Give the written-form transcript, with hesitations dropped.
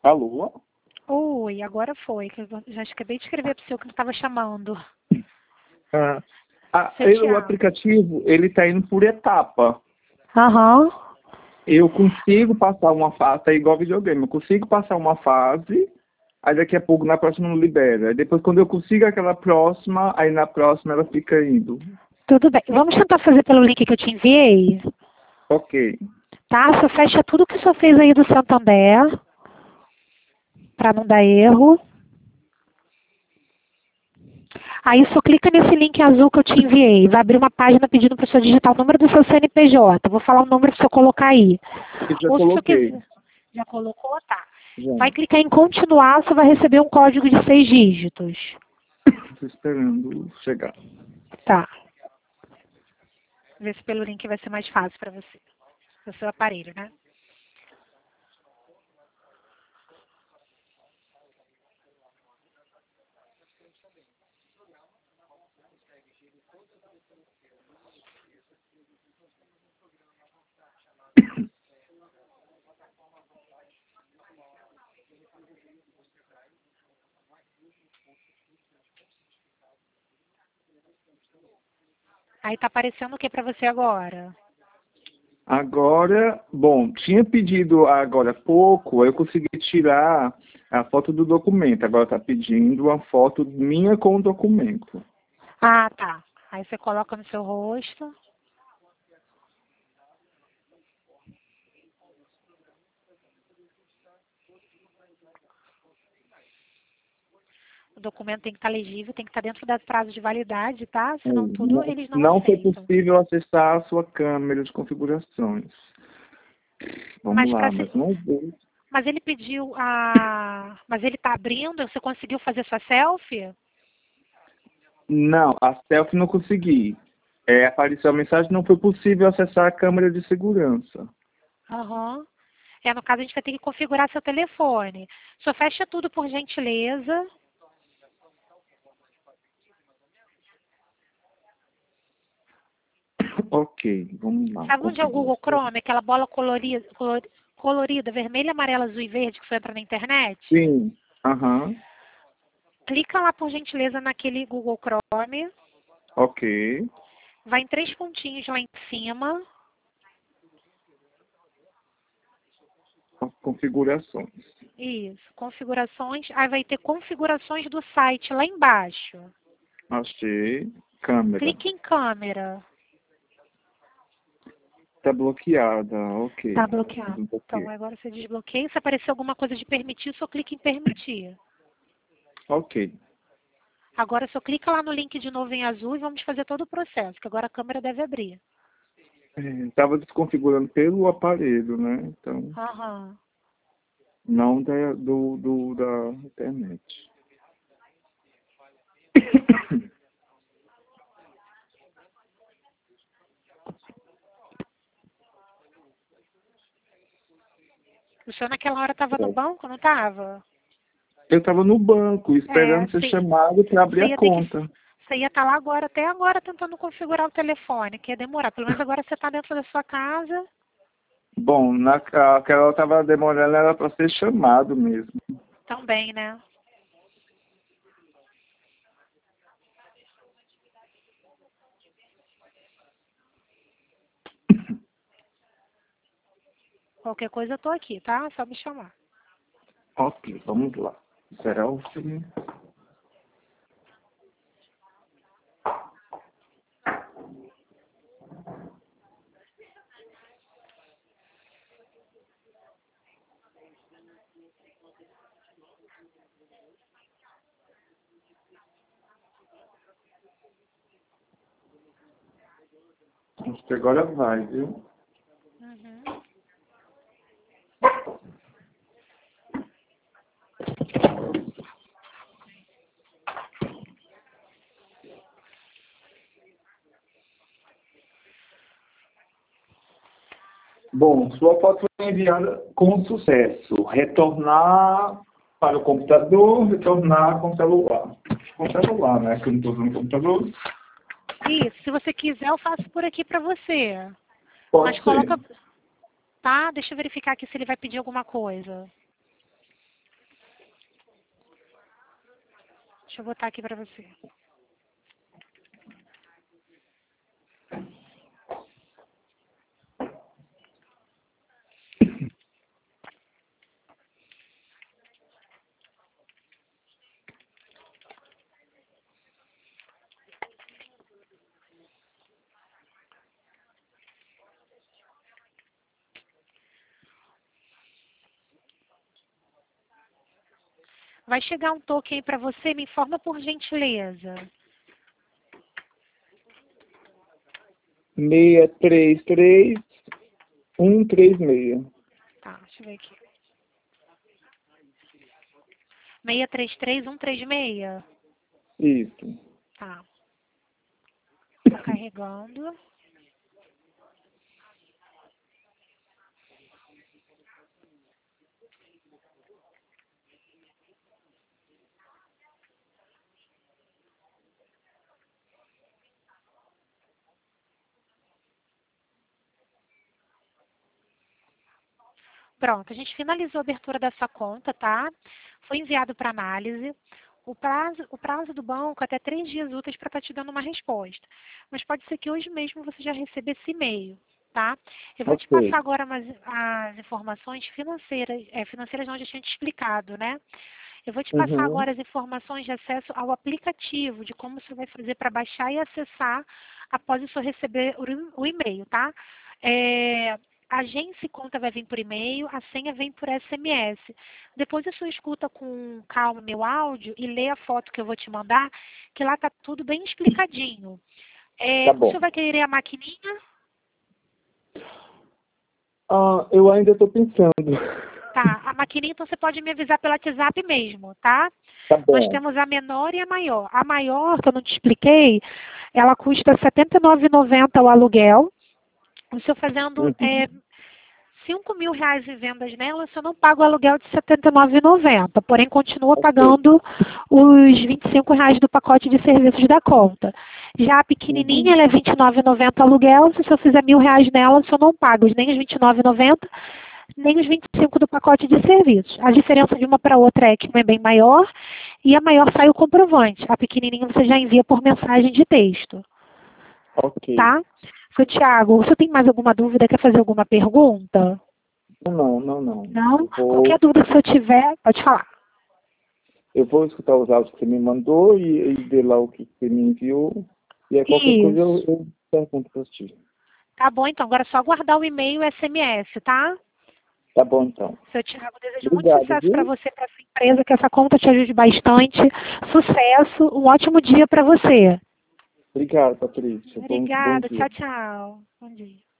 Alô? Oi, agora foi, que eu já acabei de escrever para o seu que estava chamando. Ah, Seu o Thiago. aplicativo, ele está indo por etapa. Aham. Eu consigo passar uma fase, tá igual videogame, eu consigo passar uma fase, aí daqui a pouco na próxima não libera. Aí depois quando eu consigo aquela próxima, aí na próxima ela fica indo. Tudo bem. Vamos tentar fazer pelo link que eu te enviei, Ok. tá? Só fecha tudo que o senhor fez aí do Santander, para não dar erro. Aí só clica nesse link azul que eu te enviei. Vai abrir uma página pedindo para o senhor digitar o número do seu CNPJ. Vou falar o número para o senhor colocar aí. Eu já Ou se o senhor coloquei. quiser. Já colocou? Tá. Já. Vai clicar em continuar, você vai receber um código de 6 dígitos. Estou esperando chegar. Tá. Vê se pelo link vai ser mais fácil para você. No seu aparelho, né? Aí tá aparecendo o que para você agora? Agora, bom, tinha pedido agora há pouco, eu consegui tirar a foto do documento. Agora está pedindo uma foto minha com o documento. Ah, tá. Aí você coloca no seu rosto. O documento tem que estar legível, tem que estar dentro do prazo de validade, tá? Senão tudo Não, eles não não foi aceitam. possível acessar a sua câmera de configurações. Vamos Mas lá, para mais uma vez. mas ele pediu a. Mas ele tá abrindo, você conseguiu fazer sua selfie? Não, a selfie não consegui. Apareceu a mensagem, não foi possível acessar a câmera de segurança. Aham. No caso, a gente vai ter que configurar seu telefone. Só fecha tudo por gentileza. Ok, vamos lá, Sabe onde é o Google configuração. Chrome? Aquela bola colorida, colorida, vermelha, amarela, azul e verde que você entra na internet? Sim, aham, Clica lá, por gentileza, naquele Google Chrome. ok. Vai em 3 pontinhos lá em cima. Configurações. Isso, configurações. Aí vai ter configurações do site lá embaixo. Achei. Câmera. Clique em câmera. Está bloqueada, ok. Tá bloqueado. Então Desbloqueei. agora você desbloqueia. Se aparecer alguma coisa de permitir, só clique em permitir. Ok. Agora só clica lá no link de novo em azul e vamos fazer todo o processo, que agora a câmera deve abrir. Estava desconfigurando pelo aparelho, né? Então, Aham. não da internet. O senhor naquela hora estava no banco, não estava? Eu estava no banco, esperando ser chamado para abrir Você a ia ter que. conta. Você ia estar lá agora, até agora, tentando configurar o telefone, que ia demorar. Pelo menos agora você está dentro da sua casa. Bom, aquela eu estava demorando, era para ser chamado mesmo. Também, né? Qualquer coisa eu tô aqui, tá? É só me chamar. Ok, vamos lá. Selfie. Acho que agora vai, viu? Uhum. Bom, sua foto foi enviada com sucesso. Retornar para o computador, retornar com o celular. Com o celular, né? Que eu não estou usando o computador. Isso, se você quiser, eu faço por aqui pra você. Mas Pode ser. coloca. Tá? Deixa eu verificar aqui se ele vai pedir alguma coisa. Deixa eu botar aqui para você. Vai chegar um token aí para você, me informa por gentileza. 633136. Tá, deixa eu ver aqui. 633136? Isso. Tá. Tá carregando. Pronto, a gente finalizou a abertura da sua conta, tá? Foi enviado para análise. O prazo do banco é até 3 dias úteis para estar te dando uma resposta. Mas pode ser que hoje mesmo você já receba esse e-mail, tá? Eu vou te Ok. passar agora as informações financeiras, financeiras não, já tinha te explicado, né? Eu vou te passar Uhum. agora as informações de acesso ao aplicativo, de como você vai fazer para baixar e acessar após o senhor receber o e-mail, tá? A agência e conta vai vir por e-mail, a senha vem por SMS. Depois a senhor escuta com calma meu áudio e lê a foto que eu vou te mandar, que lá tá tudo bem explicadinho. Tá O bom. senhor vai querer a maquininha? Eu ainda estou pensando. Tá, a maquininha então você pode me avisar pelo WhatsApp mesmo, tá? Tá Nós bom. temos a menor e a maior. A maior, que eu não te expliquei, ela custa R$ 79,90 o aluguel. O senhor fazendo Uhum. 5 mil reais em vendas nela, o senhor não paga o aluguel de R$ 79,90, porém continua Ok. pagando os R$ 25 reais do pacote de serviços da conta. Já a pequenininha, Uhum. ela é R$ 29,90 aluguel. Se o senhor fizer R$ 1.000 nela, o senhor não paga nem os R$ 29,90, nem os 25 do pacote de serviços. A diferença de uma para outra é que uma é bem maior e a maior sai o comprovante. A pequenininha você já envia por mensagem de texto, Ok. tá? Seu Tiago, você tem mais alguma dúvida? Quer fazer alguma pergunta? Não, não, não. Não? Qualquer dúvida que você tiver, pode falar. Eu vou escutar os áudios que você me mandou e ver lá o que você me enviou. E aí qualquer coisa Isso. eu pergunto para você. Tá bom, então. Agora é só aguardar o e-mail e o SMS, tá? Tá bom, então. Seu Tiago, desejo muito Obrigado, sucesso para viu? você, para sua empresa, que essa conta te ajude bastante. Sucesso, um ótimo dia para você. Obrigado, Patrícia. Bom Obrigada, dia. tchau, tchau. Bom dia.